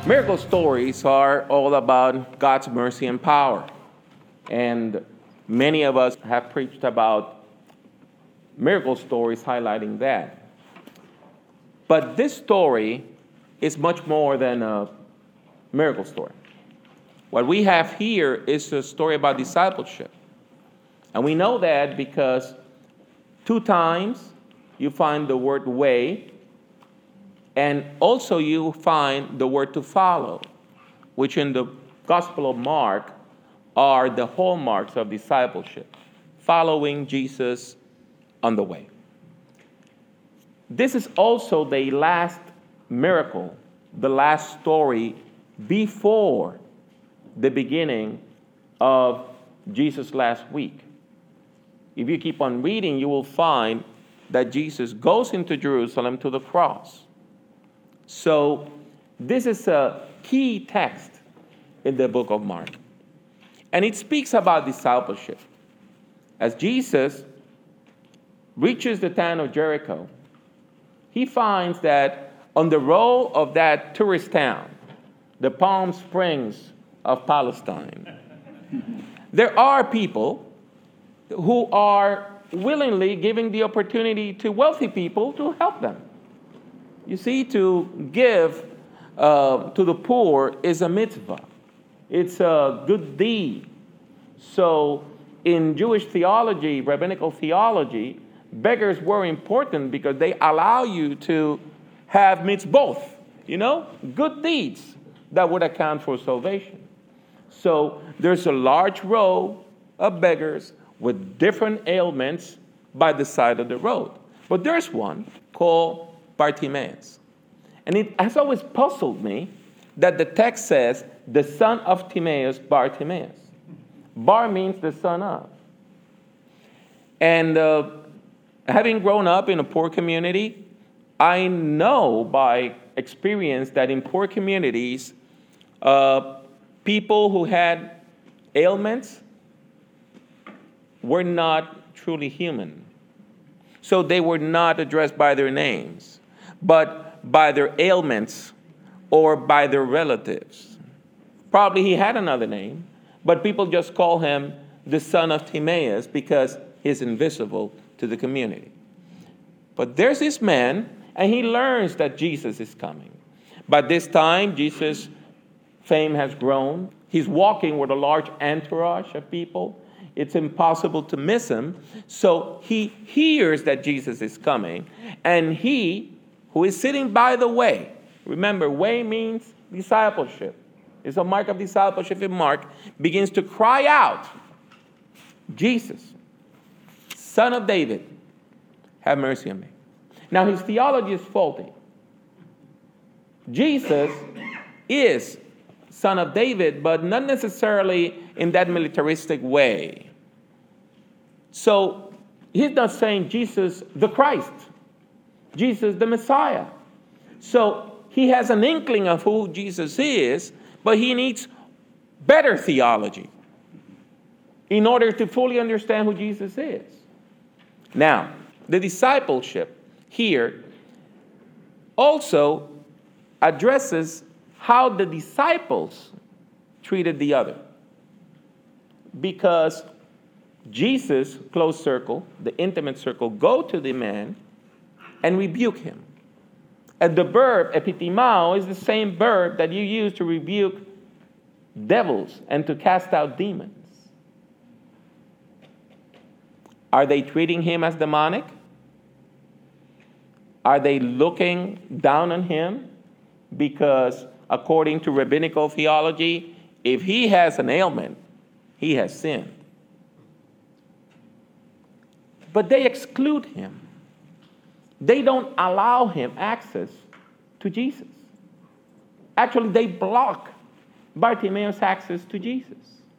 Miracle stories are all about God's mercy and power. And many of us have preached about miracle stories highlighting that. But this story is much more than a miracle story. What we have here is a story about discipleship. And we know that because 2 times you find the word way, and also you find the word to follow, which in the Gospel of Mark are the hallmarks of discipleship, following Jesus on the way. This is also the last miracle, the last story before the beginning of Jesus' last week. If you keep on reading, you will find that Jesus goes into Jerusalem to the cross. So this is a key text in the book of Mark. And it speaks about discipleship. As Jesus reaches the town of Jericho, he finds that on the road of that tourist town, the Palm Springs of Palestine, there are people who are willingly giving the opportunity to wealthy people to help them. You see, to give to the poor is a mitzvah. It's a good deed. So in Jewish theology, rabbinical theology, beggars were important because they allow you to have both, good deeds that would account for salvation. So there's a large row of beggars with different ailments by the side of the road. But there's one called Bartimaeus. And it has always puzzled me that the text says, the son of Timaeus, Bartimaeus. Bar means the son of. And having grown up in a poor community, I know by experience that in poor communities, people who had ailments were not truly human. So they were not addressed by their names, but by their ailments or by their relatives. Probably he had another name, but people just call him the son of Timaeus because he's invisible to the community. But there's this man, and he learns that Jesus is coming. By this time, Jesus' fame has grown. He's walking with a large entourage of people. It's impossible to miss him. So he hears that Jesus is coming, and he, who is sitting by the way, remember, way means discipleship. It's a mark of discipleship in Mark, begins to cry out, Jesus, Son of David, have mercy on me. Now, his theology is faulty. Jesus is Son of David, but not necessarily in that militaristic way. So he's not saying Jesus the Christ, Jesus the Messiah. So he has an inkling of who Jesus is, but he needs better theology in order to fully understand who Jesus is. Now, the discipleship here also addresses how the disciples treated the other. Because Jesus, close circle, the intimate circle, go to the man and rebuke him. And the verb epitimao is the same verb that you use to rebuke devils and to cast out demons. Are they treating him as demonic? Are they looking down on him? Because according to rabbinical theology, if he has an ailment, he has sinned. But they exclude him. They don't allow him access to Jesus. Actually, they block Bartimaeus' access to Jesus.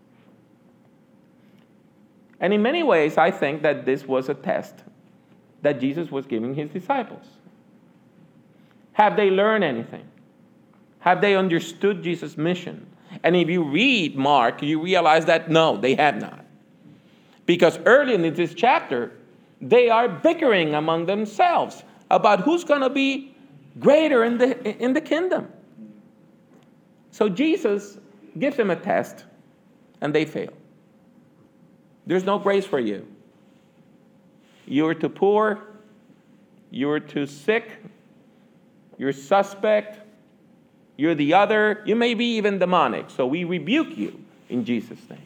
And in many ways, I think that this was a test that Jesus was giving his disciples. Have they learned anything? Have they understood Jesus' mission? And if you read Mark, you realize that no, they have not. Because early in this chapter, they are bickering among themselves about who's going to be greater in the kingdom. So Jesus gives them a test, and they fail. There's no grace for you. You're too poor. You're too sick. You're suspect. You're the other. You may be even demonic. So we rebuke you in Jesus' name.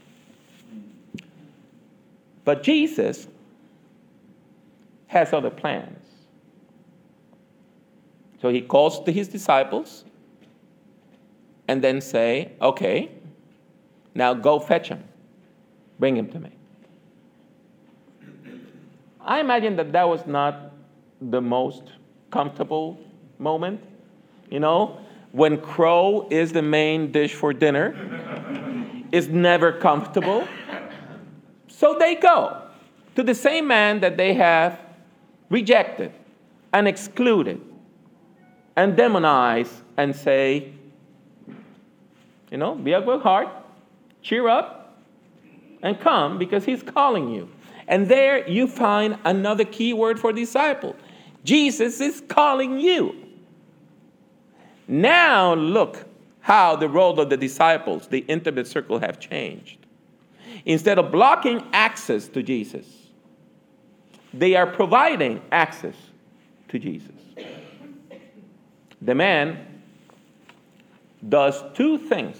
But Jesus has other plans. So he calls to his disciples and then say, okay, now go fetch him. Bring him to me. I imagine that was not the most comfortable moment. You know, when crow is the main dish for dinner, it's never comfortable. So they go to the same man that they have rejected and excluded and demonize and say, you know, be of good heart, cheer up, and come because he's calling you. And there you find another key word for disciple. Jesus is calling you. Now look how the role of the disciples, the intimate circle, have changed. Instead of blocking access to Jesus, they are providing access to Jesus. The man does two things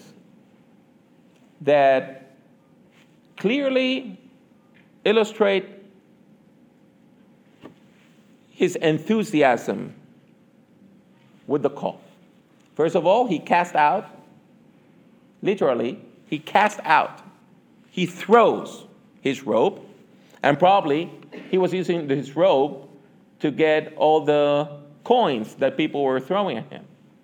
that clearly illustrate his enthusiasm with the call. First of all, he cast out, literally, he cast out. He throws his robe, and probably he was using his robe to get all the coins that people were throwing at him.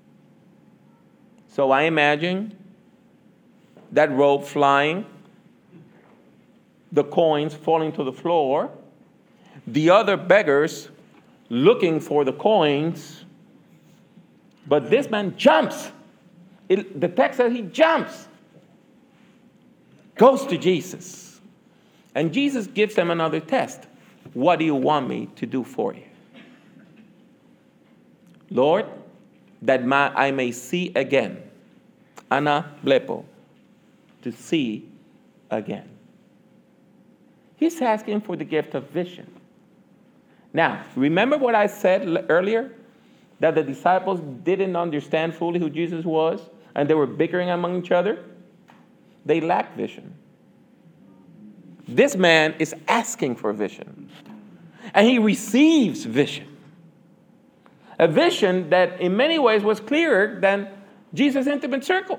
So I imagine that robe flying, the coins falling to the floor, the other beggars looking for the coins, but this man jumps. The text says he jumps, goes to Jesus. And Jesus gives them another test. What do you want me to do for you? Lord, that I may see again. Ana blepo, to see again. He's asking for the gift of vision. Now, remember what I said earlier? That the disciples didn't understand fully who Jesus was, and they were bickering among each other? They lacked vision. This man is asking for vision, and he receives vision. A vision that in many ways was clearer than Jesus' intimate circle.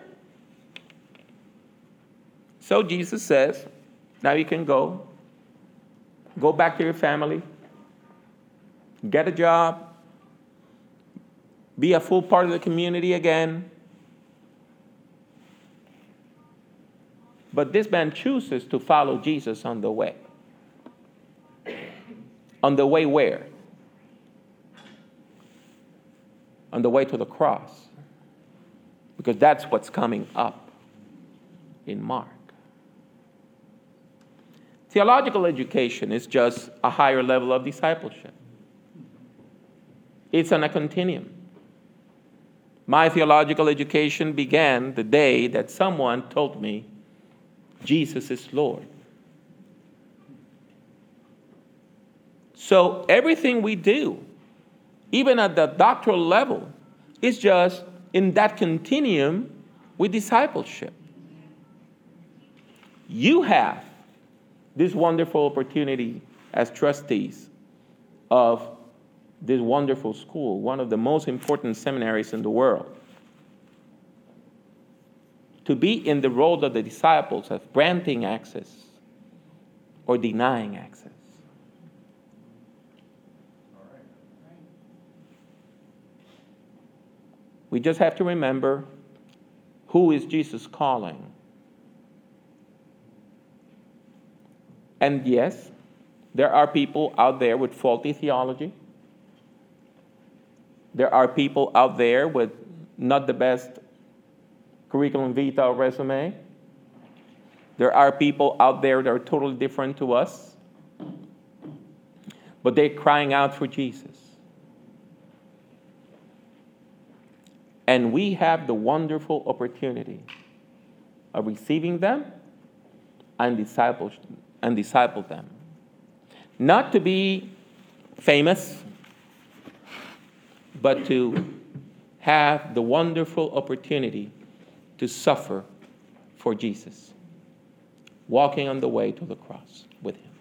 So Jesus says, now you can go back to your family, get a job, be a full part of the community again. But this man chooses to follow Jesus on the way. On the way where? On the way to the cross. Because that's what's coming up in Mark. Theological education is just a higher level of discipleship. It's on a continuum. My theological education began the day that someone told me Jesus is Lord. So everything we do, even at the doctoral level, is just in that continuum with discipleship. You have this wonderful opportunity as trustees of this wonderful school, one of the most important seminaries in the world, to be in the role of the disciples of granting access or denying access. We just have to remember, who is Jesus calling? And yes, there are people out there with faulty theology. There are people out there with not the best curriculum vitae or resume. There are people out there that are totally different to us. But they're crying out for Jesus. And we have the wonderful opportunity of receiving them and disciple them. Not to be famous, but to have the wonderful opportunity to suffer for Jesus, walking on the way to the cross with him.